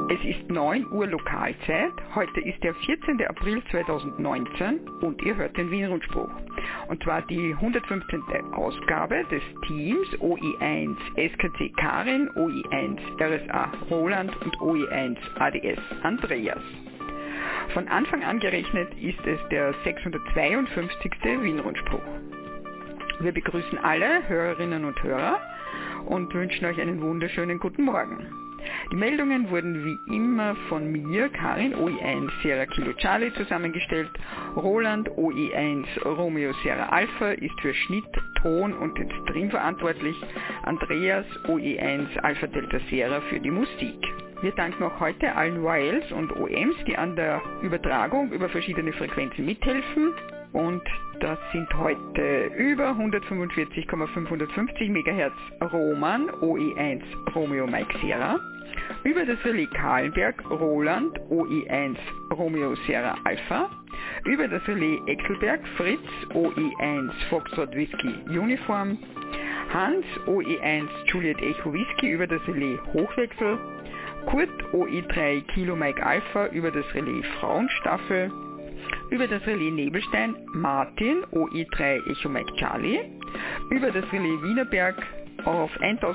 Es ist 9 Uhr Lokalzeit, heute ist der 14. April 2019 und ihr hört den Wien-Rundspruch. Und zwar die 115. Ausgabe des Teams OE1 SKC Karin, OE1 RSA Roland und OE1 ADS Andreas. Von Anfang an gerechnet ist es der 652. Wien-Rundspruch. Wir begrüßen alle Hörerinnen und Hörer und wünschen euch einen wunderschönen guten Morgen. Die Meldungen wurden wie immer von mir, Karin, OE1 Sierra Kilo Charlie, zusammengestellt. Roland, OE1 Romeo Sierra Alpha, ist für Schnitt, Ton und den Stream verantwortlich. Andreas, OE1 Alpha Delta Sierra, für die Musik. Wir danken auch heute allen YLs und OMs, die an der Übertragung über verschiedene Frequenzen mithelfen. Und das sind heute über 145,550 MHz Roman, OE1 Romeo Mike Sierra, über das Relais Kahlenberg Roland, OE1 Romeo Sierra Alpha, über das Relais Exelberg Fritz, OE1 Foxtrot Whisky Uniform, Hans, OE1 Juliet Echo Whisky über das Relais Hochwechsel, Kurt, OE3 Kilo Mike Alpha über das Relais Frauenstaffel, über das Relais Nebelstein Martin, OE3 Echo Mike Charlie, über das Relais Wienerberg auf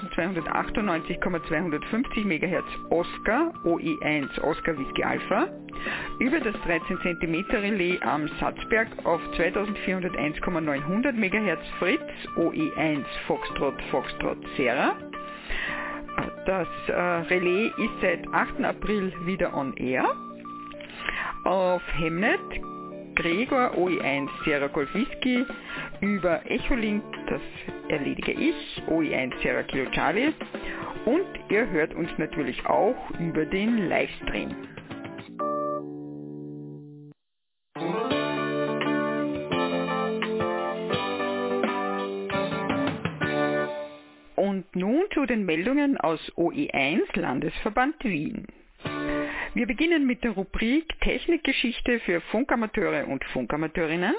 1298,250 MHz Oscar, OE1 Oscar Whisky Alpha, über das 13 cm Relais am Satzberg auf 2401,900 MHz Fritz, OE1 Foxtrot Foxtrot Sierra. Das Relais ist seit 8. April wieder on air. Auf Hemnet Gregor, OE1 Sierra Golf Whisky, über Echolink, das erledige ich, OE1 Sierra Kilo Charlie, und ihr hört uns natürlich auch über den Livestream. Und nun zu den Meldungen aus OE1 Landesverband Wien. Wir beginnen mit der Rubrik Technikgeschichte für Funkamateure und Funkamateurinnen.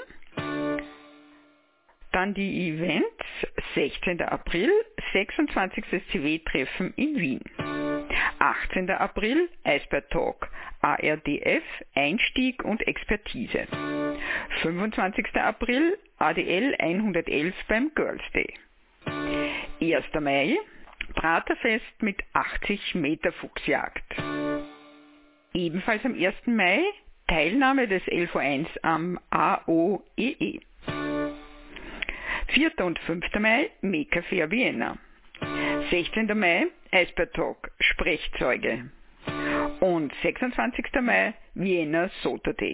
Dann die Events, 16. April, 26. CW-Treffen in Wien. 18. April, Eisbär Talk, ARDF, Einstieg und Expertise. 25. April, ADL 111 beim Girls Day. 1. Mai, Praterfest mit 80 Meter Fuchsjagd. Ebenfalls am 1. Mai Teilnahme des LV1 am AOEE. 4. und 5. Mai Maker Fair Vienna. 16. Mai Eisbär Talk Sprechzeuge. Und 26. Mai Vienna Soda Day.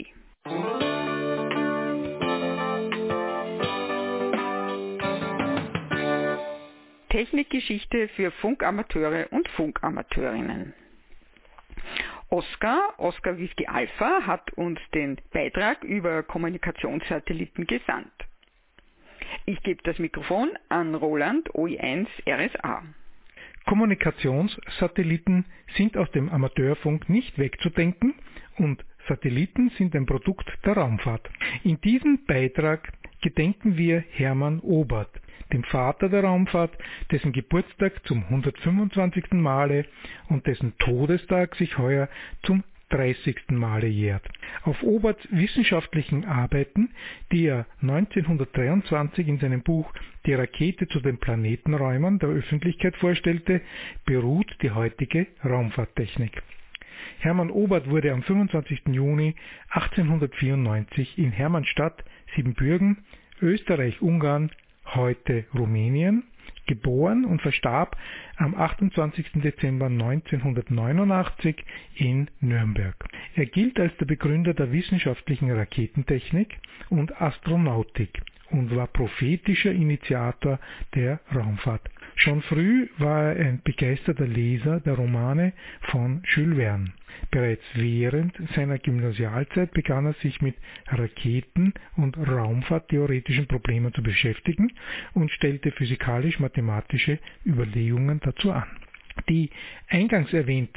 Technikgeschichte für Funkamateure und Funkamateurinnen. Oscar Whisky Alpha hat uns den Beitrag über Kommunikationssatelliten gesandt. Ich gebe das Mikrofon an Roland, OE1 RSA. Kommunikationssatelliten sind aus dem Amateurfunk nicht wegzudenken und Satelliten sind ein Produkt der Raumfahrt. In diesem Beitrag gedenken wir Hermann Oberth, dem Vater der Raumfahrt, dessen Geburtstag zum 125. Male und dessen Todestag sich heuer zum 30. Male jährt. Auf Oberths wissenschaftlichen Arbeiten, die er 1923 in seinem Buch Die Rakete zu den Planetenräumern der Öffentlichkeit vorstellte, beruht die heutige Raumfahrttechnik. Hermann Oberth wurde am 25. Juni 1894 in Hermannstadt, Siebenbürgen, Österreich-Ungarn, heute Rumänien, geboren und verstarb am 28. Dezember 1989 in Nürnberg. Er gilt als der Begründer der wissenschaftlichen Raketentechnik und Astronautik und war prophetischer Initiator der Raumfahrt. Schon früh war er ein begeisterter Leser der Romane von Jules Verne. Bereits während seiner Gymnasialzeit begann er sich mit Raketen- und Raumfahrttheoretischen Problemen zu beschäftigen und stellte physikalisch-mathematische Überlegungen dazu an. Die eingangs erwähnte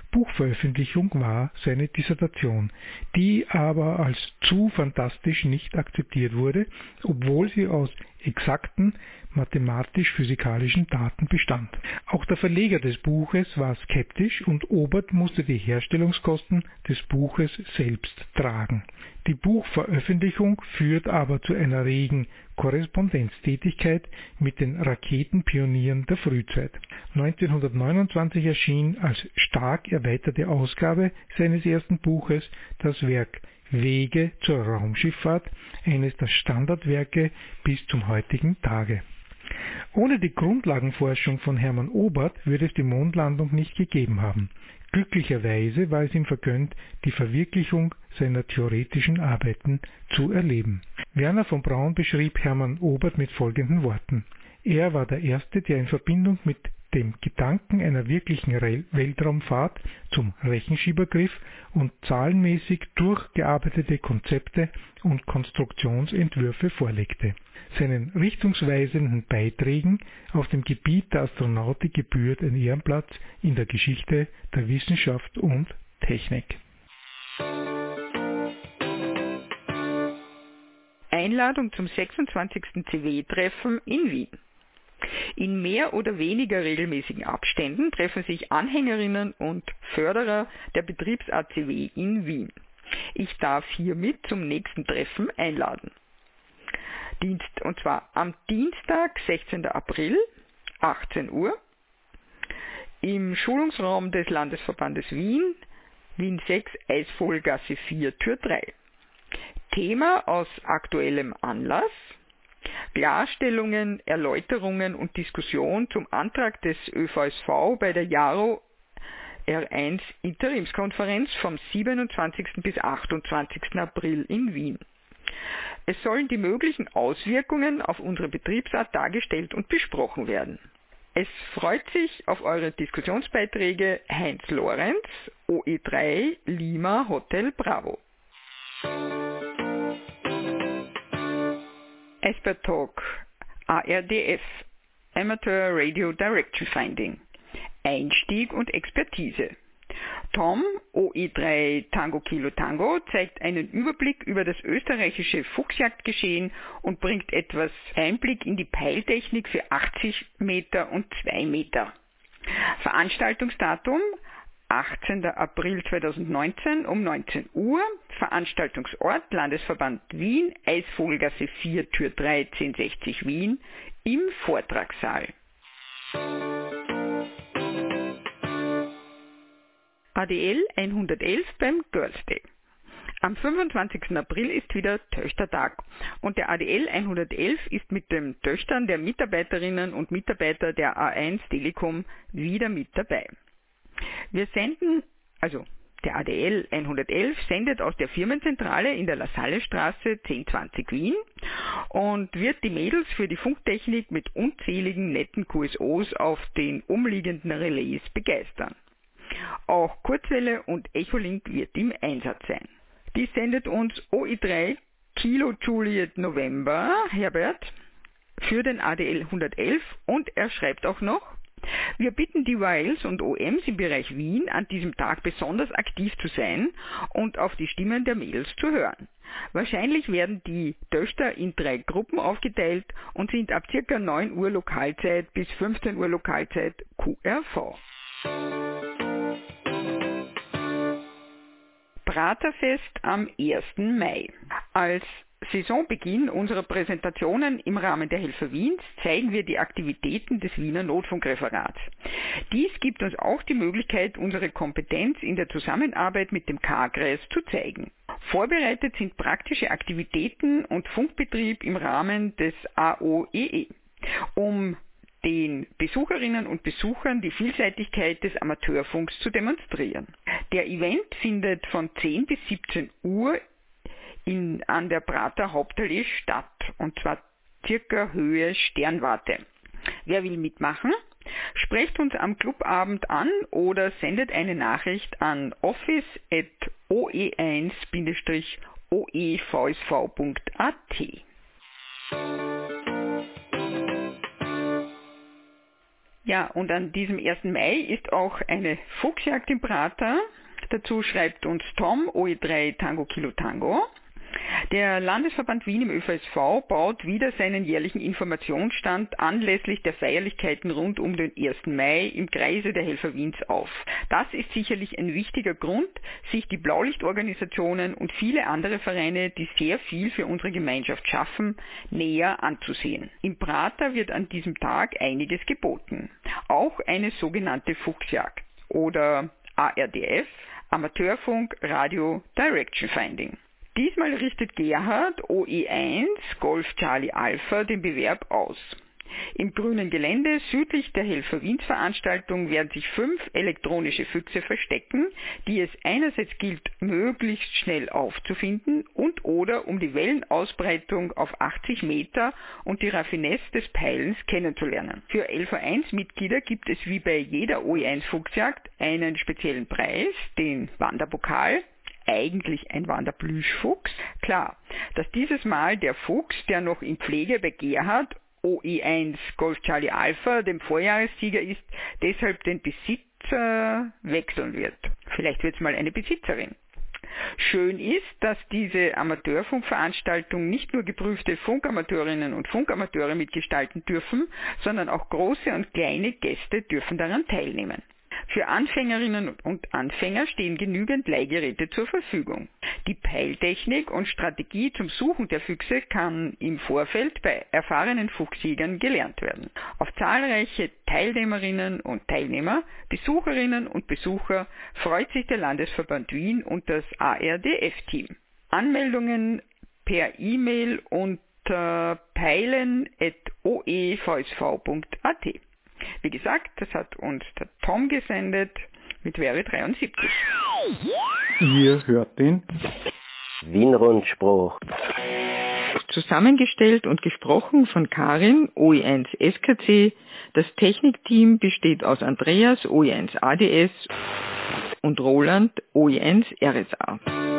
Buchveröffentlichung war seine Dissertation, die aber als zu fantastisch nicht akzeptiert wurde, obwohl sie aus exakten mathematisch-physikalischen Daten bestand. Auch der Verleger des Buches war skeptisch und Obert musste die Herstellungskosten des Buches selbst tragen. Die Buchveröffentlichung führt aber zu einer regen Korrespondenztätigkeit mit den Raketenpionieren der Frühzeit. 1929 erschien als stark erweiterte Ausgabe seines ersten Buches das Werk Wege zur Raumschifffahrt, eines der Standardwerke bis zum heutigen Tage. Ohne die Grundlagenforschung von Hermann Obert würde es die Mondlandung nicht gegeben haben. Glücklicherweise war es ihm vergönnt, die Verwirklichung seiner theoretischen Arbeiten zu erleben. Werner von Braun beschrieb Hermann Obert mit folgenden Worten: Er war der Erste, der in Verbindung mit dem Gedanken einer wirklichen Weltraumfahrt zum Rechenschieber griff und zahlenmäßig durchgearbeitete Konzepte und Konstruktionsentwürfe vorlegte. Seinen richtungsweisenden Beiträgen auf dem Gebiet der Astronautik gebührt ein Ehrenplatz in der Geschichte der Wissenschaft und Technik. Einladung zum 26. CW-Treffen in Wien. In mehr oder weniger regelmäßigen Abständen treffen sich Anhängerinnen und Förderer der Betriebs-ACW in Wien. Ich darf hiermit zum nächsten Treffen einladen. Und zwar am Dienstag, 16. April, 18 Uhr, im Schulungsraum des Landesverbandes Wien, Wien 6, Eisvogelgasse 4, Tür 3. Thema aus aktuellem Anlass: Klarstellungen, Erläuterungen und Diskussion zum Antrag des ÖVSV bei der JARO R1 Interimskonferenz vom 27. bis 28. April in Wien. Es sollen die möglichen Auswirkungen auf unsere Betriebsart dargestellt und besprochen werden. Es freut sich auf eure Diskussionsbeiträge Heinz Lorenz, OE3 Lima Hotel Bravo. Expert Talk ARDF Amateur Radio Direction Finding Einstieg und Expertise. Tom, OE3 Tango Kilo Tango, zeigt einen Überblick über das österreichische Fuchsjagdgeschehen und bringt etwas Einblick in die Peiltechnik für 80 Meter und 2 Meter. Veranstaltungsdatum 18. April 2019 um 19 Uhr, Veranstaltungsort Landesverband Wien, Eisvogelgasse 4, Tür 3, 1060 Wien, im Vortragssaal. ADL 111 beim Girls Day. Am 25. April ist wieder Töchtertag und der ADL 111 ist mit den Töchtern der Mitarbeiterinnen und Mitarbeiter der A1 Telekom wieder mit dabei. Wir senden, der ADL 111 sendet aus der Firmenzentrale in der Lasallestraße 1020 Wien und wird die Mädels für die Funktechnik mit unzähligen netten QSOs auf den umliegenden Relais begeistern. Auch Kurzwelle und Echolink wird im Einsatz sein. Dies sendet uns OE3 Kilo Juliet November Herbert für den ADL 111 und er schreibt auch noch: Wir bitten die YLs und OMs im Bereich Wien an diesem Tag besonders aktiv zu sein und auf die Stimmen der Mädels zu hören. Wahrscheinlich werden die Töchter in 3 Gruppen aufgeteilt und sind ab ca. 9 Uhr Lokalzeit bis 15 Uhr Lokalzeit QRV. Praterfest am 1. Mai. Als Saisonbeginn unserer Präsentationen im Rahmen der Helfer Wiens zeigen wir die Aktivitäten des Wiener Notfunkreferats. Dies gibt uns auch die Möglichkeit, unsere Kompetenz in der Zusammenarbeit mit dem K-Kreis zu zeigen. Vorbereitet sind praktische Aktivitäten und Funkbetrieb im Rahmen des AOEE, um den Besucherinnen und Besuchern die Vielseitigkeit des Amateurfunks zu demonstrieren. Der Event findet von 10 bis 17 Uhr an der Prater Hauptallee statt, und zwar circa Höhe Sternwarte. Wer will mitmachen? Sprecht uns am Clubabend an oder sendet eine Nachricht an office@oe1-oevsv.at. Ja, und an diesem 1. Mai ist auch eine Fuchsjagd im Prater. Dazu schreibt uns Tom, OE3 Tango Kilo Tango. Der Landesverband Wien im ÖVSV baut wieder seinen jährlichen Informationsstand anlässlich der Feierlichkeiten rund um den 1. Mai im Kreise der Helfer Wiens auf. Das ist sicherlich ein wichtiger Grund, sich die Blaulichtorganisationen und viele andere Vereine, die sehr viel für unsere Gemeinschaft schaffen, näher anzusehen. Im Prater wird an diesem Tag einiges geboten. Auch eine sogenannte Fuchsjagd oder ARDF, Amateurfunk Radio Direction Finding. Diesmal richtet Gerhard OE1 Golf Charlie Alpha den Bewerb aus. Im grünen Gelände südlich der Helfer Wiens Veranstaltung werden sich 5 elektronische Füchse verstecken, die es einerseits gilt, möglichst schnell aufzufinden und oder um die Wellenausbreitung auf 80 Meter und die Raffinesse des Peilens kennenzulernen. Für LV1-Mitglieder gibt es wie bei jeder OE1 Fuchsjagd einen speziellen Preis, den Wanderpokal, eigentlich ein Wanderplüschfuchs. Klar, dass dieses Mal der Fuchs, der noch in Pflege bei Gerhard OE1 Golf Charlie Alpha, dem Vorjahressieger ist, deshalb den Besitzer wechseln wird. Vielleicht wird es mal eine Besitzerin. Schön ist, dass diese Amateurfunkveranstaltung nicht nur geprüfte Funkamateurinnen und Funkamateure mitgestalten dürfen, sondern auch große und kleine Gäste dürfen daran teilnehmen. Für Anfängerinnen und Anfänger stehen genügend Leihgeräte zur Verfügung. Die Peiltechnik und Strategie zum Suchen der Füchse kann im Vorfeld bei erfahrenen Fuchsjägern gelernt werden. Auf zahlreiche Teilnehmerinnen und Teilnehmer, Besucherinnen und Besucher freut sich der Landesverband Wien und das ARDF-Team. Anmeldungen per E-Mail unter peilen@oevsv.at. Wie gesagt, das hat uns der Tom gesendet mit Wäre 73. Ihr hört den Wien-Rundspruch. Zusammengestellt und gesprochen von Karin, OE1 SKC. Das Technikteam besteht aus Andreas, OE1 ADS und Roland, OE1 RSA.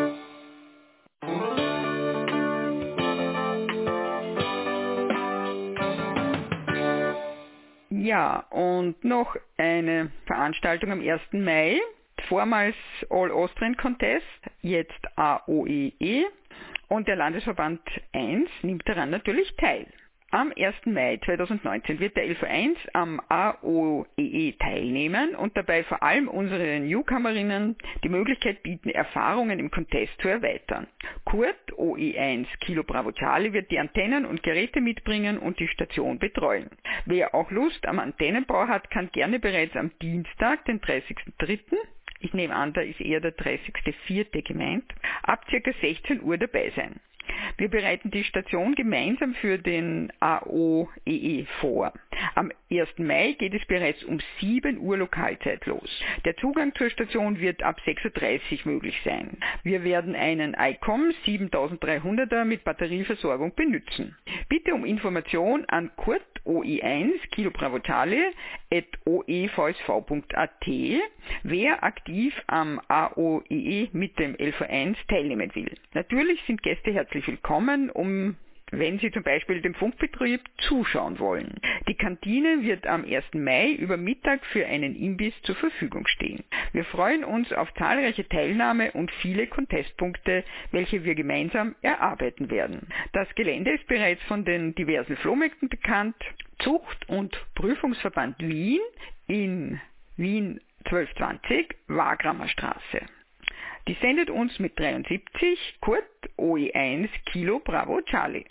Ja, und noch eine Veranstaltung am 1. Mai, vormals All-Austrian Contest, jetzt AOEE, und der Landesverband 1 nimmt daran natürlich teil. Am 1. Mai 2019 wird der LV1 am AOEE teilnehmen und dabei vor allem unseren Newcomerinnen die Möglichkeit bieten, Erfahrungen im Contest zu erweitern. Kurt, OE1 Kilo Bravo Charlie, wird die Antennen und Geräte mitbringen und die Station betreuen. Wer auch Lust am Antennenbau hat, kann gerne bereits am Dienstag, den 30.03., ich nehme an, da ist eher der 30.04. gemeint, ab ca. 16 Uhr dabei sein. Wir bereiten die Station gemeinsam für den AOEE vor. Am 1. Mai geht es bereits um 7 Uhr Lokalzeit los. Der Zugang zur Station wird ab 6.30 Uhr möglich sein. Wir werden einen ICOM 7300er mit Batterieversorgung benutzen. Bitte um Information an Kurt OE1 Kilo Bravo Charlie @oevsv.at, wer aktiv am AOEE mit dem LV1 teilnehmen will. Natürlich sind Gäste herzlich willkommen, wenn Sie zum Beispiel dem Funkbetrieb zuschauen wollen. Die Kantine wird am 1. Mai über Mittag für einen Imbiss zur Verfügung stehen. Wir freuen uns auf zahlreiche Teilnahme und viele Contestpunkte, welche wir gemeinsam erarbeiten werden. Das Gelände ist bereits von den diversen Flohmärkten bekannt. Zucht- und Prüfungsverband Wien in Wien 1220, Wagramer Straße. Die sendet uns mit 73 Kurt OE1 Kilo Bravo Charlie.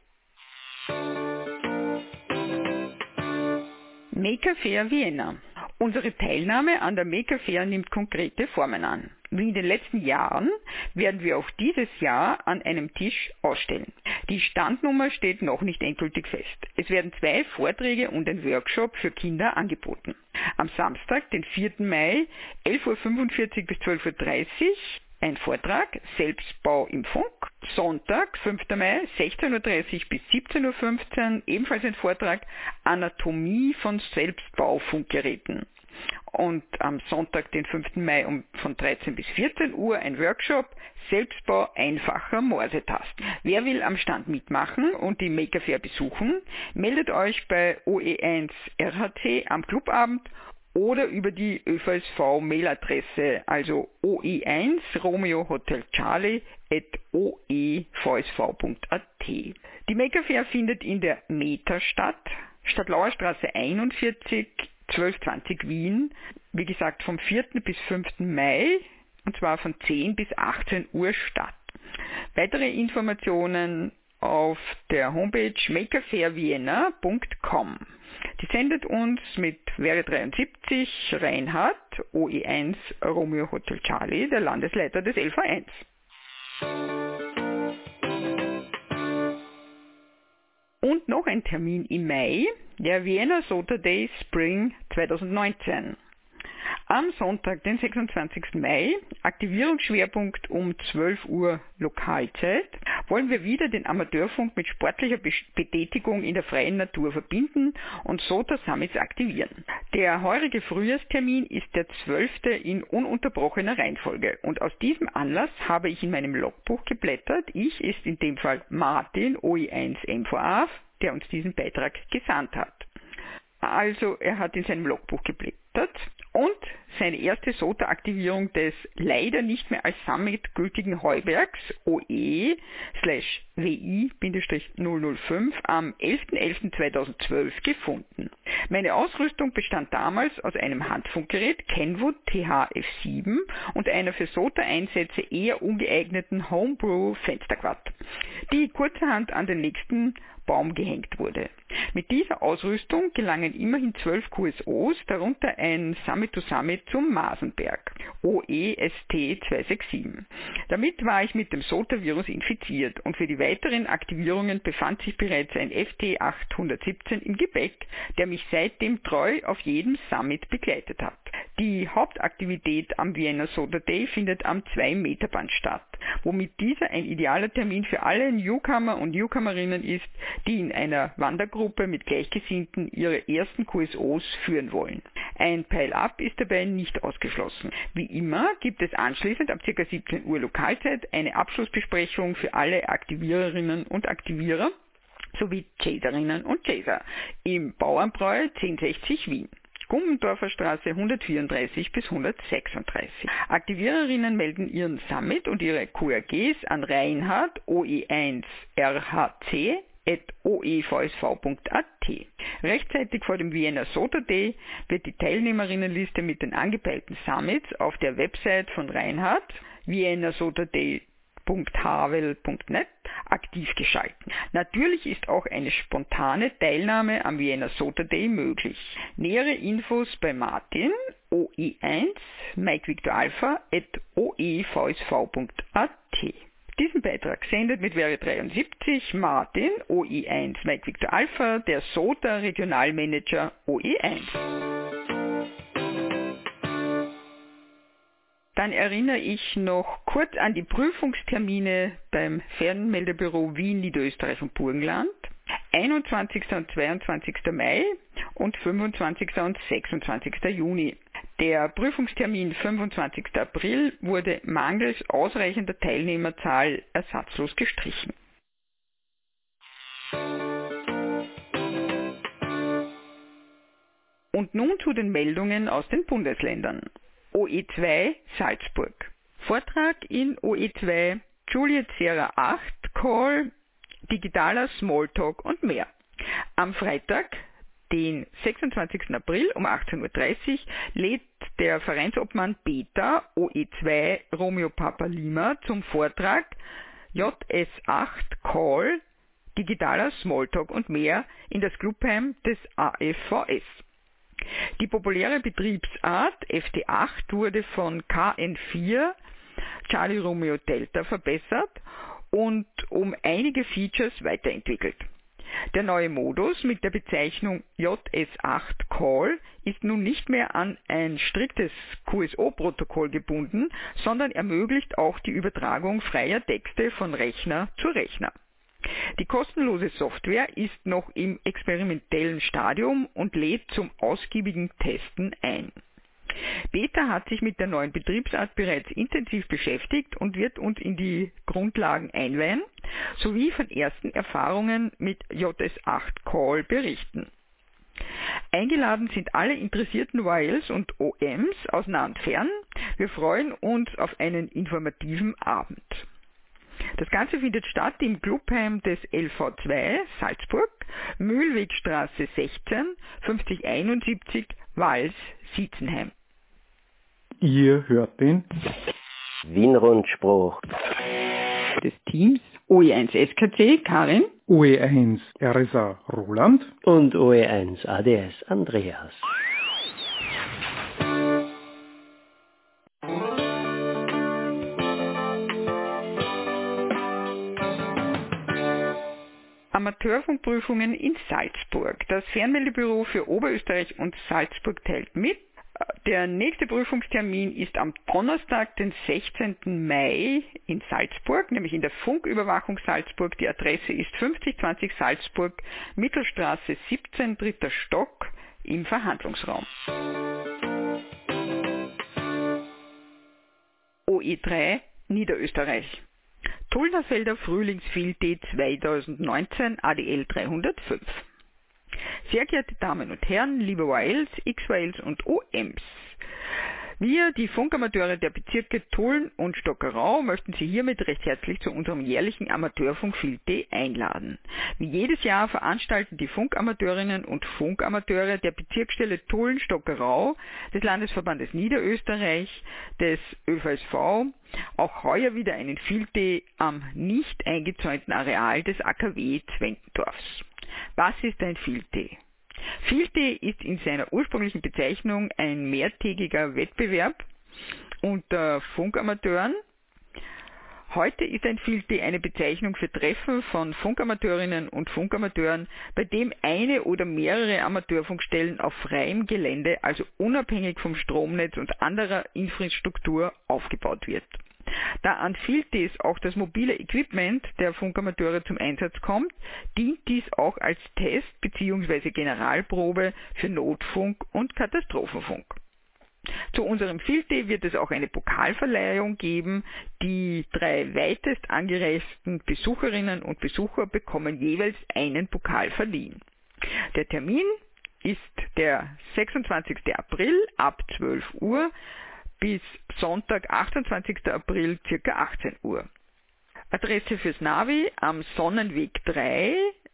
Maker Fair Vienna. Unsere Teilnahme an der Maker Fair nimmt konkrete Formen an. Wie in den letzten Jahren werden wir auch dieses Jahr an einem Tisch ausstellen. Die Standnummer steht noch nicht endgültig fest. Es werden 2 Vorträge und ein Workshop für Kinder angeboten. Am Samstag, den 4. Mai, 11.45 Uhr bis 12.30 Uhr, ein Vortrag, Selbstbau im Funk. Sonntag, 5. Mai, 16.30 Uhr bis 17.15 Uhr, ebenfalls ein Vortrag, Anatomie von Selbstbaufunkgeräten. und am Sonntag, den 5. Mai von 13 bis 14 Uhr ein Workshop Selbstbau einfacher Morsetasten. Wer will am Stand mitmachen und die Maker Fair besuchen, meldet euch bei OE1 RHC am Clubabend oder über die ÖVSV-Mailadresse, also OE1 Romeo Hotel Charlie @oevsv.at. Die Maker Fair findet in der Meta statt, Stadtlauer Straße 41, 1220 Wien, wie gesagt vom 4. bis 5. Mai, und zwar von 10 bis 18 Uhr statt. Weitere Informationen auf der Homepage makerfairvienna.com. Die sendet uns mit Wäre 73 Reinhard, OE1 Romeo Hotel Charlie, der Landesleiter des LV1. Und noch ein Termin im Mai, der Vienna Soda Day Spring 2019. Am Sonntag, den 26. Mai, Aktivierungsschwerpunkt um 12 Uhr Lokalzeit, wollen wir wieder den Amateurfunk mit sportlicher Betätigung in der freien Natur verbinden und Soda Summits aktivieren. Der heurige Frühjahrstermin ist der 12. in ununterbrochener Reihenfolge und aus diesem Anlass habe ich in meinem Logbuch geblättert. Ich ist in dem Fall Martin, OE1 MVA, der uns diesen Beitrag gesandt hat. Also er hat in seinem Logbuch geblättert und seine erste SOTA-Aktivierung des leider nicht mehr als Summit gültigen Heubergs OE/WI-005 am 11.11.2012 gefunden. Meine Ausrüstung bestand damals aus einem Handfunkgerät Kenwood THF7 und einer für SOTA-Einsätze eher ungeeigneten Homebrew-Fensterquad, die kurzerhand an den nächsten Baum gehängt wurde. Mit dieser Ausrüstung gelangen immerhin 12 QSOs, darunter ein Summit-to-Summit zum Masenberg, OEST 267. Damit war ich mit dem SOTA-Virus infiziert und für die weiteren Aktivierungen befand sich bereits ein FT 817 im Gepäck, der mich seitdem treu auf jedem Summit begleitet hat. Die Hauptaktivität am Vienna Soda Day findet am 2-Meter-Band statt, womit dieser ein idealer Termin für alle Newcomer und Newcomerinnen ist, die in einer Wandergruppe mit Gleichgesinnten ihre ersten QSOs führen wollen. Ein Pile-Up ist dabei nicht ausgeschlossen. Wie immer gibt es anschließend ab ca. 17 Uhr Lokalzeit eine Abschlussbesprechung für alle Aktiviererinnen und Aktivierer sowie Chaserinnen und Chaser im Bauernbräu 1060 Wien. Gummendorfer Straße 134 bis 136. Aktiviererinnen melden ihren Summit und ihre QRGs an Reinhard OE1 RHC @oevsv.at. Rechtzeitig vor dem Vienna Soda Day wird die Teilnehmerinnenliste mit den angepeilten Summits auf der Website von Reinhard, viennasodaday.havel.net, aktiv geschalten. Natürlich ist auch eine spontane Teilnahme am Vienna Soda Day möglich. Nähere Infos bei Martin, OE1, Mike Victor Alpha @oevsv.at. Diesen Beitrag sendet mit Wäre 73 Martin, OE1 Mike Victor Alpha, der SOTA Regionalmanager OE1. Dann erinnere ich noch kurz an die Prüfungstermine beim Fernmeldebüro Wien, Niederösterreich und Burgenland. 21. und 22. Mai und 25. und 26. Juni. Der Prüfungstermin 25. April wurde mangels ausreichender Teilnehmerzahl ersatzlos gestrichen. Und nun zu den Meldungen aus den Bundesländern. OE2 Salzburg. Vortrag in OE2 Juliet Sierra 8 Call, digitaler Smalltalk und mehr. Am Freitag, den 26. April um 18.30 Uhr lädt der Vereinsobmann Beta OE2 Romeo Papa Lima zum Vortrag JS8 Call, digitaler Smalltalk und mehr in das Clubheim des AFVS. Die populäre Betriebsart FT8 wurde von KN4 Charlie Romeo Delta verbessert und um einige Features weiterentwickelt. Der neue Modus mit der Bezeichnung JS8 Call ist nun nicht mehr an ein striktes QSO-Protokoll gebunden, sondern ermöglicht auch die Übertragung freier Texte von Rechner zu Rechner. Die kostenlose Software ist noch im experimentellen Stadium und lädt zum ausgiebigen Testen ein. Peter hat sich mit der neuen Betriebsart bereits intensiv beschäftigt und wird uns in die Grundlagen einweihen, sowie von ersten Erfahrungen mit JS8 Call berichten. Eingeladen sind alle interessierten YLs und OMs aus nah und fern. Wir freuen uns auf einen informativen Abend. Das Ganze findet statt im Clubheim des LV2 Salzburg, Mühlwegstraße 16, 5071, Wals-Sietzenheim. Ihr hört den Wienrundspruch des Teams OE1 SKC Karin, OE1 RSA Roland und OE1 ADS Andreas. Amateurfunkprüfungen in Salzburg. Das Fernmeldebüro für Oberösterreich und Salzburg teilt mit. Der nächste Prüfungstermin ist am Donnerstag, den 16. Mai in Salzburg, nämlich in der Funküberwachung Salzburg. Die Adresse ist 5020 Salzburg, Mittelstraße 17, 3. Stock, im Verhandlungsraum. OE3 Niederösterreich. Tullnerfelder Frühlingsfield-Day 2019 ADL 305. Sehr geehrte Damen und Herren, liebe YLs, XYLs und OMs, wir, die Funkamateure der Bezirke Tulln und Stockerau, möchten Sie hiermit recht herzlich zu unserem jährlichen Amateurfunk-Field Day einladen. Wie jedes Jahr veranstalten die Funkamateurinnen und Funkamateure der Bezirksstelle Tulln-Stockerau des Landesverbandes Niederösterreich, des ÖVSV, auch heuer wieder einen Field Day am nicht eingezäunten Areal des AKW Zwentendorfs. Was ist ein Field Day? Field Day ist in seiner ursprünglichen Bezeichnung ein mehrtägiger Wettbewerb unter Funkamateuren. Heute ist ein Field Day eine Bezeichnung für Treffen von Funkamateurinnen und Funkamateuren, bei dem eine oder mehrere Amateurfunkstellen auf freiem Gelände, also unabhängig vom Stromnetz und anderer Infrastruktur, aufgebaut wird. Da an Field Days auch das mobile Equipment der Funkamateure zum Einsatz kommt, dient dies auch als Test bzw. Generalprobe für Notfunk und Katastrophenfunk. Zu unserem Field Day wird es auch eine Pokalverleihung geben. Die 3 weitest angereisten Besucherinnen und Besucher bekommen jeweils einen Pokal verliehen. Der Termin ist der 26. April ab 12 Uhr bis Sonntag, 28. April, ca. 18 Uhr. Adresse fürs Navi am Sonnenweg 3,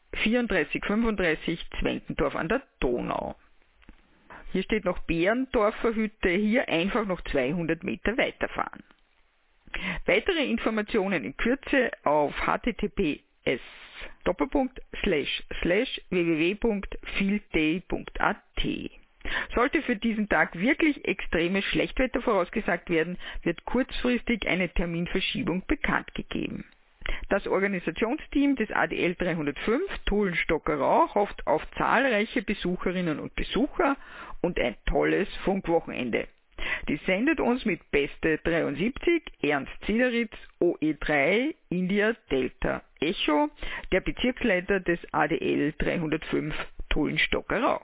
3435 Zwentendorf an der Donau. Hier steht noch Bärendorfer Hütte, hier einfach noch 200 Meter weiterfahren. Weitere Informationen in Kürze auf https://www.fieldday.at. Sollte für diesen Tag wirklich extremes Schlechtwetter vorausgesagt werden, wird kurzfristig eine Terminverschiebung bekannt gegeben. Das Organisationsteam des ADL 305 Tulln-Stockerau hofft auf zahlreiche Besucherinnen und Besucher und ein tolles Funkwochenende. Dies sendet uns mit Beste 73 Ernst Ziederitz, OE3 India Delta Echo, der Bezirksleiter des ADL 305 Tulln-Stockerau.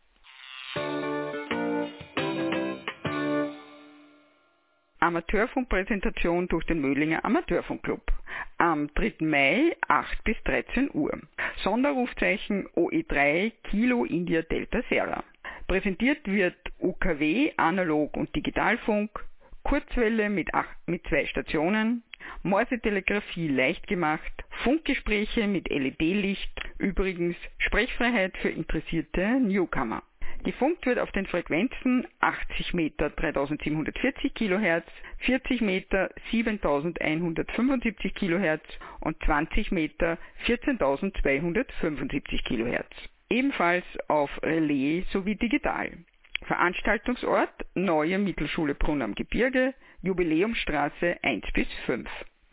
Amateurfunkpräsentation durch den Möhlinger Amateurfunkclub. Am 3. Mai 8 bis 13 Uhr. Sonderrufzeichen OE3 Kilo India Delta Sierra. Präsentiert wird UKW, Analog- und Digitalfunk, Kurzwelle mit 2 Stationen, Morsetelegrafie leicht gemacht, Funkgespräche mit LED-Licht, übrigens Sprechfreiheit für interessierte Newcomer. Gefunkt wird auf den Frequenzen 80 Meter 3740 kHz, 40 Meter 7175 kHz und 20 Meter 14275 kHz. Ebenfalls auf Relais sowie digital. Veranstaltungsort Neue Mittelschule Brunn am Gebirge, Jubiläumsstraße 1 bis 5.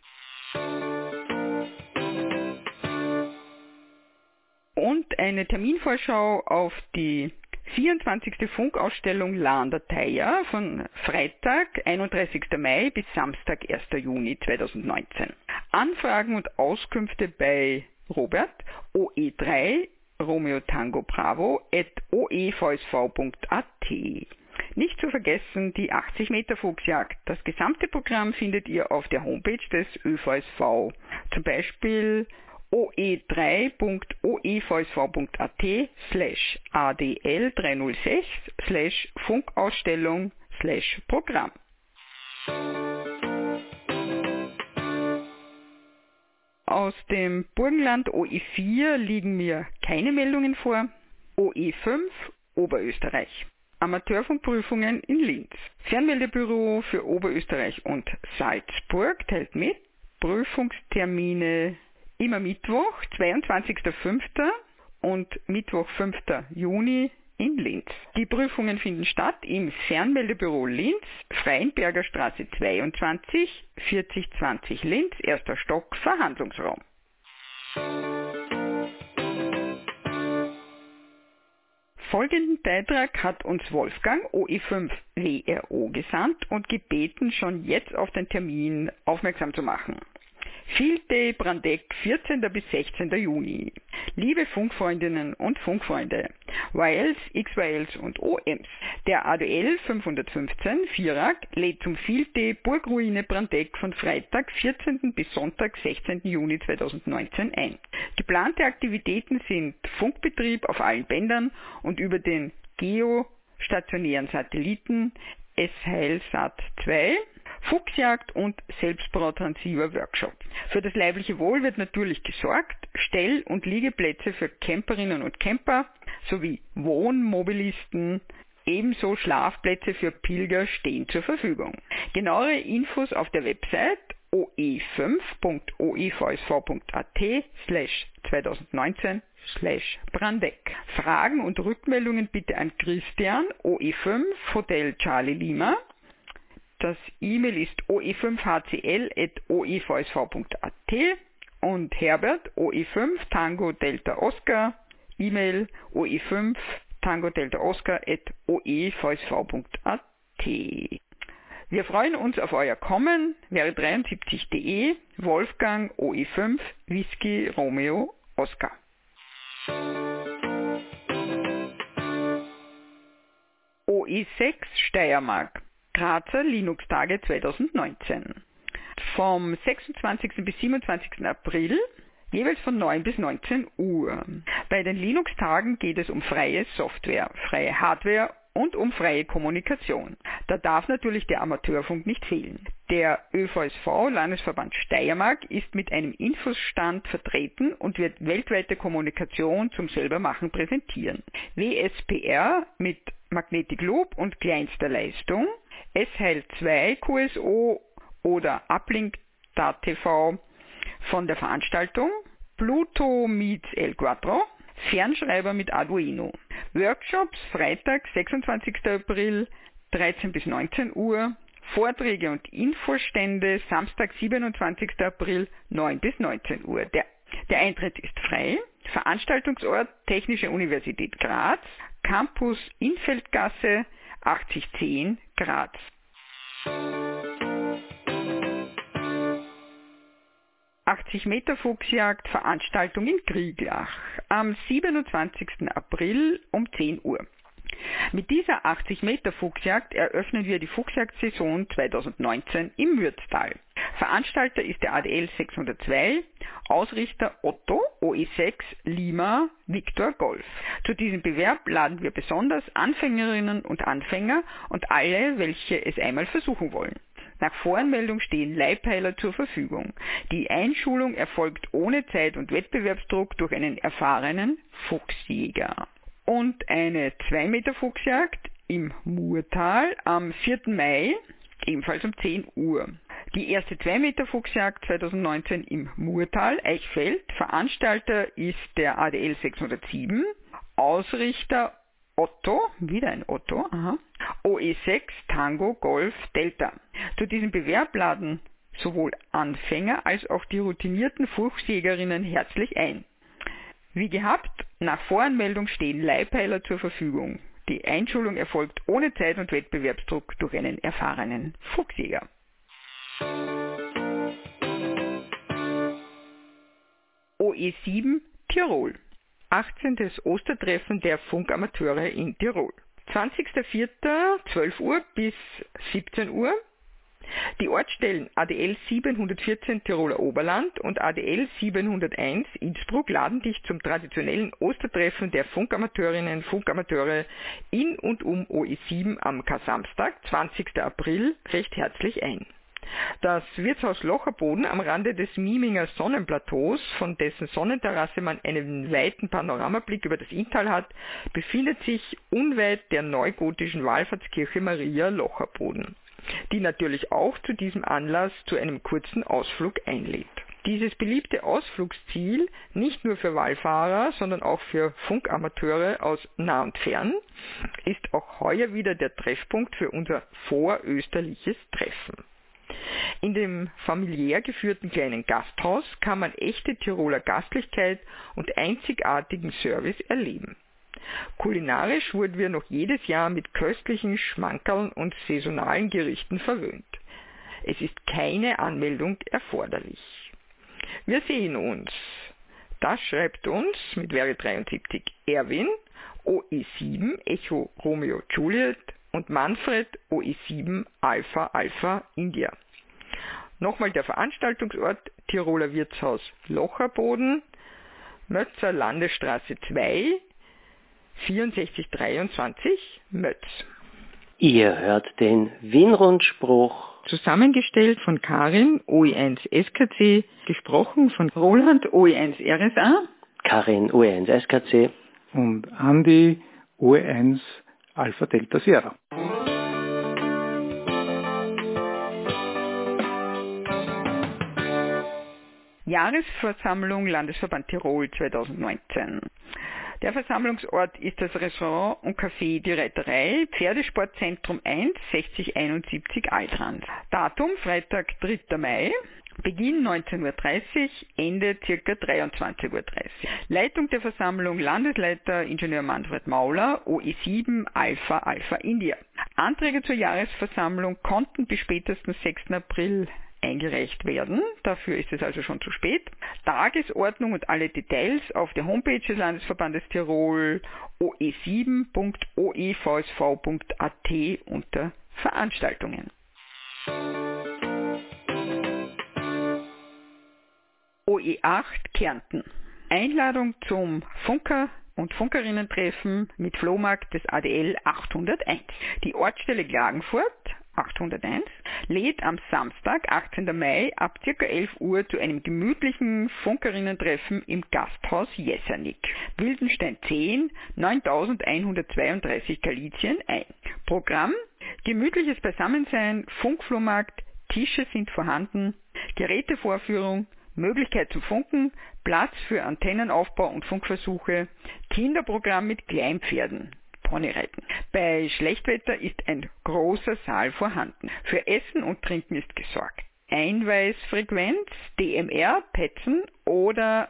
Und eine Terminvorschau auf die 24. Funkausstellung Lahnder Theier von Freitag, 31. Mai bis Samstag, 1. Juni 2019. Anfragen und Auskünfte bei Robert, OE3 Romeo Tango Bravo @oevsv.at. Nicht zu vergessen die 80 Meter Fuchsjagd. Das gesamte Programm findet ihr auf der Homepage des ÖVSV. Zum Beispiel oe3.oevsv.at/adl306/Funkausstellung/Programm. Aus dem Burgenland OE4 liegen mir keine Meldungen vor. OE5 Oberösterreich. Amateurfunkprüfungen in Linz. Fernmeldebüro für Oberösterreich und Salzburg teilt mit. Prüfungstermine immer Mittwoch, 22.05. und Mittwoch, 5. Juni in Linz. Die Prüfungen finden statt im Fernmeldebüro Linz, Freienberger Straße 22, 4020 Linz, 1. Stock, Verhandlungsraum. Folgenden Beitrag hat uns Wolfgang OE5 WRO gesandt und gebeten, schon jetzt auf den Termin aufmerksam zu machen. Field Day Brandeck, 14. bis 16. Juni. Liebe Funkfreundinnen und Funkfreunde, YLs, XYLs und OMs, der ADL 515 Vierak lädt zum Field Day Burgruine Brandeck von Freitag 14. bis Sonntag 16. Juni 2019 ein. Geplante Aktivitäten sind Funkbetrieb auf allen Bändern und über den geostationären Satelliten SHL-Sat 2, Fuchsjagd und Selbstbautransceiver-Workshop. Für das leibliche Wohl wird natürlich gesorgt. Stell- und Liegeplätze für Camperinnen und Camper sowie Wohnmobilisten, ebenso Schlafplätze für Pilger stehen zur Verfügung. Genauere Infos auf der Website oe5.oevsv.at/2019/Brandeck. Fragen und Rückmeldungen bitte an Christian, OE5 Hotel Charlie Lima. Das E-Mail ist oe5hcl@oevsv.at und Herbert OE5 Tango Delta Oscar, E-Mail oe5 Tango Delta Oscar@oevsv.at. Wir freuen uns auf euer Kommen. Wäre 73.de Wolfgang OE5 Whisky Romeo Oscar. OE6 Steiermark. Grazer Linux-Tage 2019. Vom 26. bis 27. April, jeweils von 9 bis 19 Uhr. Bei den Linux-Tagen geht es um freie Software, freie Hardware und um freie Kommunikation. Da darf natürlich der Amateurfunk nicht fehlen. Der ÖVSV Landesverband Steiermark ist mit einem Infostand vertreten und wird weltweite Kommunikation zum Selbermachen präsentieren. WSPR mit Magnetic Loop und kleinster Leistung, SHL2 QSO oder Uplink.TV von der Veranstaltung, Pluto meets El Quattro, Fernschreiber mit Arduino. Workshops Freitag, 26. April, 13 bis 19 Uhr, Vorträge und Infostände Samstag, 27. April, 9 bis 19 Uhr. Der Eintritt ist frei. Veranstaltungsort Technische Universität Graz, Campus Infeldgasse 8010 Graz. ...80 Meter Fuchsjagd Veranstaltung in Krieglach am 27. April um 10 Uhr. Mit dieser 80 Meter Fuchsjagd eröffnen wir die Fuchsjagdsaison 2019 im Mürztal. Veranstalter ist der ADL 602, Ausrichter Otto, OE6, Lima, Victor Golf. Zu diesem Bewerb laden wir besonders Anfängerinnen und Anfänger und alle, welche es einmal versuchen wollen. Nach Voranmeldung stehen Leihpeiler zur Verfügung. Die Einschulung erfolgt ohne Zeit- und Wettbewerbsdruck durch einen erfahrenen Fuchsjäger. Und eine 2 Meter Fuchsjagd im Murtal am 4. Mai, ebenfalls um 10 Uhr. Die erste 2 Meter Fuchsjagd 2019 im Murtal, Eichfeld. Veranstalter ist der ADL 607, Ausrichter Otto, wieder ein Otto, OE6 Tango Golf Delta. Zu diesem Bewerb laden sowohl Anfänger als auch die routinierten Fuchsjägerinnen herzlich ein. Wie gehabt, nach Voranmeldung stehen Leihpeiler zur Verfügung. Die Einschulung erfolgt ohne Zeit- und Wettbewerbsdruck durch einen erfahrenen Fuchsjäger. OE7 Tirol. 18. Ostertreffen der Funkamateure in Tirol. 20.04. 12 Uhr bis 17 Uhr. Die Ortsstellen ADL 714 Tiroler Oberland und ADL 701 Innsbruck laden dich zum traditionellen Ostertreffen der Funkamateurinnen und Funkamateure in und um OE7 am Kar-Samstag, 20. April, recht herzlich ein. Das Wirtshaus Locherboden am Rande des Mieminger Sonnenplateaus, von dessen Sonnenterrasse man einen weiten Panoramablick über das Inntal hat, befindet sich unweit der neugotischen Wallfahrtskirche Maria Locherboden, die natürlich auch zu diesem Anlass zu einem kurzen Ausflug einlädt. Dieses beliebte Ausflugsziel, nicht nur für Wallfahrer, sondern auch für Funkamateure aus nah und fern, ist auch heuer wieder der Treffpunkt für unser vorösterliches Treffen. In dem familiär geführten kleinen Gasthaus kann man echte Tiroler Gastlichkeit und einzigartigen Service erleben. Kulinarisch wurden wir noch jedes Jahr mit köstlichen Schmankerln und saisonalen Gerichten verwöhnt. Es ist keine Anmeldung erforderlich. Wir sehen uns. Das schreibt uns mit Wäre 73 Erwin, OE7 Echo Romeo Juliet und Manfred OE7 Alpha Alpha India. Nochmal der Veranstaltungsort Tiroler Wirtshaus Locherboden, Mötzer Landesstraße 2, 6423 Mötz. Ihr hört den Wienrundspruch. Zusammengestellt von Karin, OE1 SKC, gesprochen von Roland, OE1 RSA, Karin, OE1 SKC und Andi, OE1 Alpha Delta Sierra. Jahresversammlung Landesverband Tirol 2019. Der Versammlungsort ist das Restaurant und Café Die Reiterei, Pferdesportzentrum 1, 6071 Altrand. Datum Freitag, 3. Mai, Beginn 19.30 Uhr, Ende ca. 23.30 Uhr. Leitung der Versammlung Landesleiter Ingenieur Manfred Mauler, OE7 Alpha Alpha India. Anträge zur Jahresversammlung konnten bis spätestens 6. April eingereicht werden. Dafür ist es also schon zu spät. Tagesordnung und alle Details auf der Homepage des Landesverbandes Tirol oe7.oevsv.at unter Veranstaltungen. OE8 Kärnten. Einladung zum Funker- und Funkerinnen-Treffen mit Flohmarkt des ADL 801. Die Ortsstelle Klagenfurt 801 lädt am Samstag, 18. Mai ab ca. 11 Uhr zu einem gemütlichen Funkerinnen-Treffen im Gasthaus Jessernick, Wildenstein 10, 9132 Galizien ein. Programm: gemütliches Beisammensein, Funkflohmarkt, Tische sind vorhanden, Gerätevorführung, Möglichkeit zum Funken, Platz für Antennenaufbau und Funkversuche, Kinderprogramm mit Kleinpferden, Ponyreiten. Bei Schlechtwetter ist ein großer Saal vorhanden. Für Essen und Trinken ist gesorgt. Einweisfrequenz DMR, Petzen oder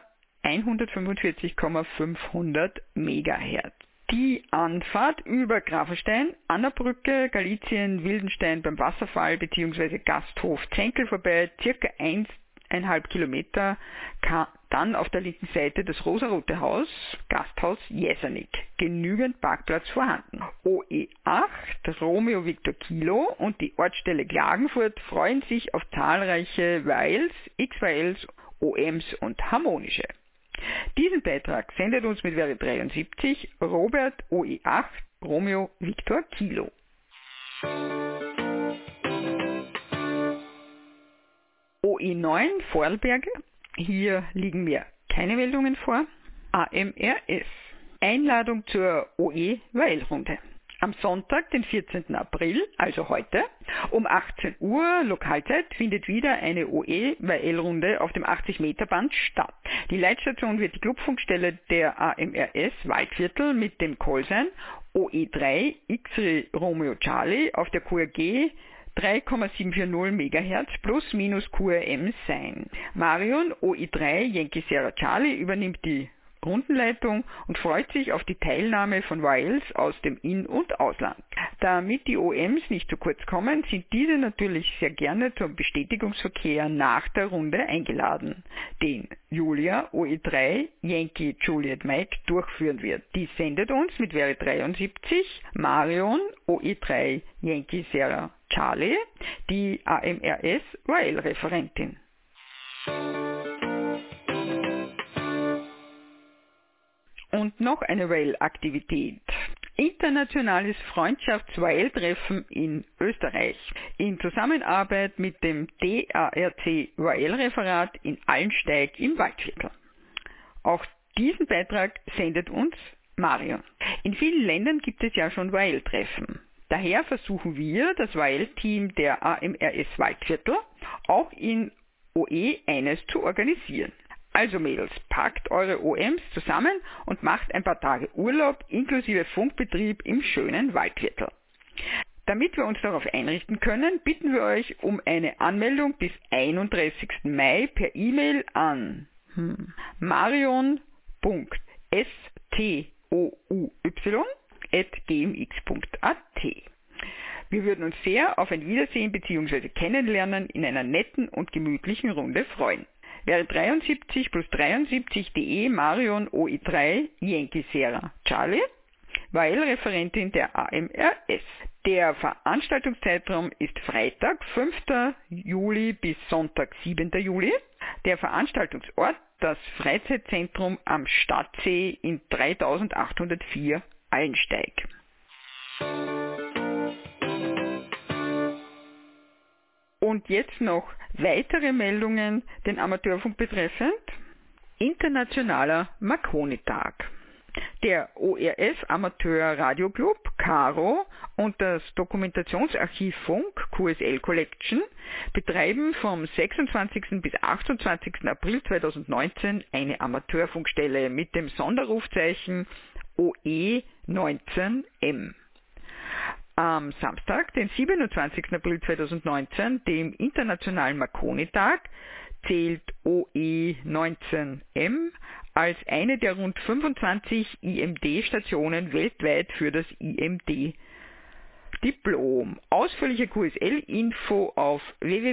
145,500 MHz. Die Anfahrt über Grafenstein, Annabrücke, Galizien, Wildenstein beim Wasserfall bzw. Gasthof Zenkel vorbei, circa 1,5 Kilometer, dann auf der linken Seite das rosarote Haus, Gasthaus Jessernick. Genügend Parkplatz vorhanden. OE8 Romeo Victor Kilo und die Ortsstelle Klagenfurt freuen sich auf zahlreiche Weils, XYLs, OMs und Harmonische. Diesen Beitrag sendet uns mit Wäre 73 Robert OE8 Romeo Victor Kilo. OE9 Vorarlberge, hier liegen mir keine Meldungen vor. AMRS, Einladung zur OE-Weil-Runde. Am Sonntag, den 14. April, also heute, um 18 Uhr Lokalzeit findet wieder eine OE-Weil-Runde auf dem 80-Meter-Band statt. Die Leitstation wird die Clubfunkstelle der AMRS Waldviertel mit dem Callsign OE3 X-Ray Romeo Charlie auf der QRG 3,740 MHz plus minus QRM sein. Marion OE3 Yankee Sierra Charlie übernimmt die Rundenleitung und freut sich auf die Teilnahme von Wales aus dem In- und Ausland. Damit die OMs nicht zu kurz kommen, sind diese natürlich sehr gerne zum Bestätigungsverkehr nach der Runde eingeladen, den Julia OE3 Yankee Juliet Mike durchführen wird. Die sendet uns mit Wäre 73 Marion OE3 Yankee Sierra Charlie, die AMRS Rail-Referentin. Und noch eine Rail-Aktivität. Internationales Freundschafts-Rail-Treffen in Österreich in Zusammenarbeit mit dem DARC Rail-Referat in Allensteig im Waldviertel. Auch diesen Beitrag sendet uns Marion. In vielen Ländern gibt es ja schon Rail-Treffen. Daher versuchen wir, das Rail-Team der AMRS Waldviertel, auch in OE eines zu organisieren. Also Mädels, packt eure OMs zusammen und macht ein paar Tage Urlaub inklusive Funkbetrieb im schönen Waldviertel. Damit wir uns darauf einrichten können, bitten wir euch um eine Anmeldung bis 31. Mai per E-Mail an marion.stouy@gmx.at. Wir würden uns sehr auf ein Wiedersehen bzw. Kennenlernen in einer netten und gemütlichen Runde freuen. Wäre 73 plus 73.de Marion OE3 Yankee Sierra Charlie, Rail-Referentin der AMRS. Der Veranstaltungszeitraum ist Freitag, 5. Juli bis Sonntag, 7. Juli. Der Veranstaltungsort das Freizeitzentrum am Stadtsee in 3804 Allensteig. Und jetzt noch weitere Meldungen den Amateurfunk betreffend. Internationaler Marconi-Tag. Der ORF Amateur Radio Club Caro und das Dokumentationsarchiv Funk QSL Collection betreiben vom 26. bis 28. April 2019 eine Amateurfunkstelle mit dem Sonderrufzeichen OE19M. Am Samstag, den 27. April 2019, dem Internationalen Marconi-Tag, zählt OE19M als eine der rund 25 IMD-Stationen weltweit für das IMD-Diplom. Ausführliche QSL-Info auf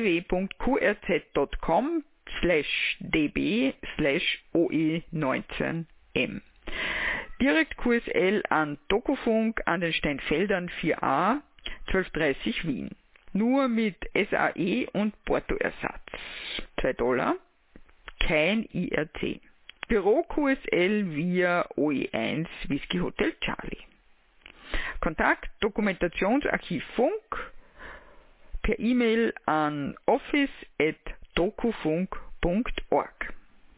www.qrz.com/db/OE19M. Direkt QSL an Dokufunk an den Steinfeldern 4a 1230 Wien. Nur mit SAE und Portoersatz. $2. Kein IRC. Büro QSL via OE1 Whisky Hotel Charlie. Kontakt Dokumentationsarchiv Funk per E-Mail an office@dokufunk.org.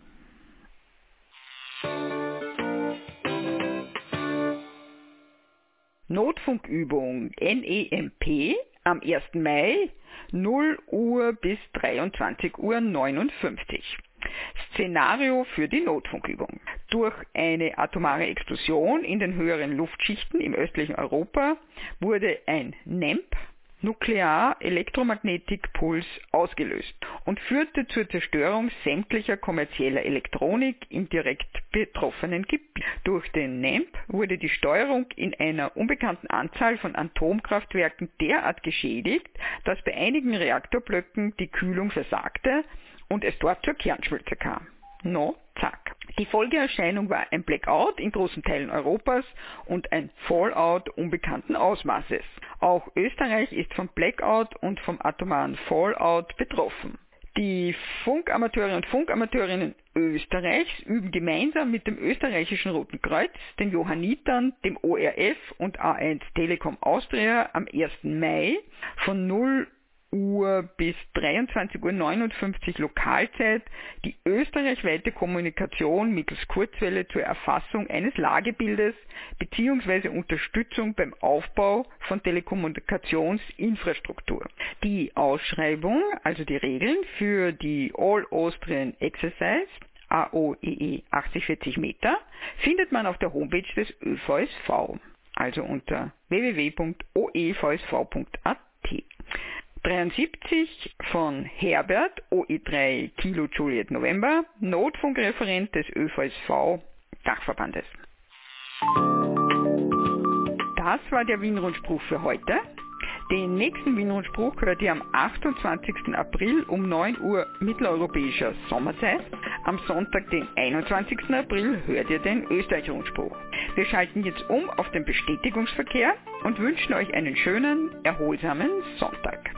Notfunkübung NEMP am 1. Mai 0 Uhr bis 23:59 Uhr. Szenario für die Notfunkübung. Durch eine atomare Explosion in den höheren Luftschichten im östlichen Europa wurde ein NEMP, Nuklear-Elektromagnetikpuls, ausgelöst und führte zur Zerstörung sämtlicher kommerzieller Elektronik im direkt betroffenen Gebiet. Durch den NEMP wurde die Steuerung in einer unbekannten Anzahl von Atomkraftwerken derart geschädigt, dass bei einigen Reaktorblöcken die Kühlung versagte und es dort zur Kernschmelze kam. Zack. Die Folgeerscheinung war ein Blackout in großen Teilen Europas und ein Fallout unbekannten Ausmaßes. Auch Österreich ist vom Blackout und vom atomaren Fallout betroffen. Die Funkamateure und Funkamateurinnen Österreichs üben gemeinsam mit dem österreichischen Roten Kreuz, den Johannitern, dem ORF und A1 Telekom Austria am 1. Mai von 0 Uhr bis 23:59 Uhr Lokalzeit die österreichweite Kommunikation mittels Kurzwelle zur Erfassung eines Lagebildes bzw. Unterstützung beim Aufbau von Telekommunikationsinfrastruktur. Die Ausschreibung, also die Regeln für die All Austrian Exercise AOEE 8040 Meter, findet man auf der Homepage des ÖVSV, also unter www.oevsv.at. 73 von Herbert OE3 Kilo Juliet November, Notfunkreferent des ÖVSV Dachverbandes. Das war der Wienrundspruch für heute. Den nächsten Wienrundspruch hört ihr am 28. April um 9 Uhr mitteleuropäischer Sommerzeit. Am Sonntag, den 21. April, hört ihr den Österreich-Rundspruch. Wir schalten jetzt um auf den Bestätigungsverkehr und wünschen euch einen schönen, erholsamen Sonntag.